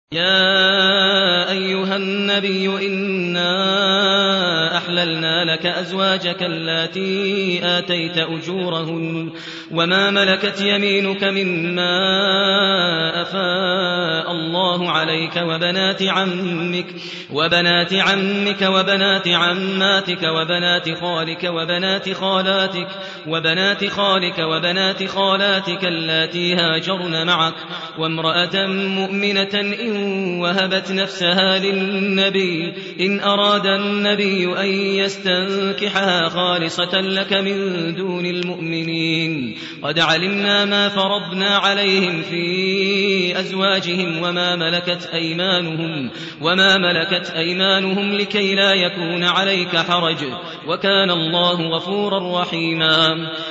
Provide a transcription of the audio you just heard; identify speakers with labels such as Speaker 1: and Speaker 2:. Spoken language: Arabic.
Speaker 1: يا أيها النبي إنا أحللنا لك أزواجك اللاتي آتيت أجورهن وما ملكت يمينك مما أفاء الله عليك وبنات عمك وبنات عماتك وبنات خالك وبنات خالاتك اللاتي هاجرن معك وامرأة مؤمنة إن وهبت نفسها للنبي إن أراد النبي أن يستنكحها خالصة لك من دون المؤمنين قد علمنا ما فرضنا عليهم في أزواجهم وما ملكت أيمانهم لكي لا يكون عليك حرج وكان الله غفورا رحيما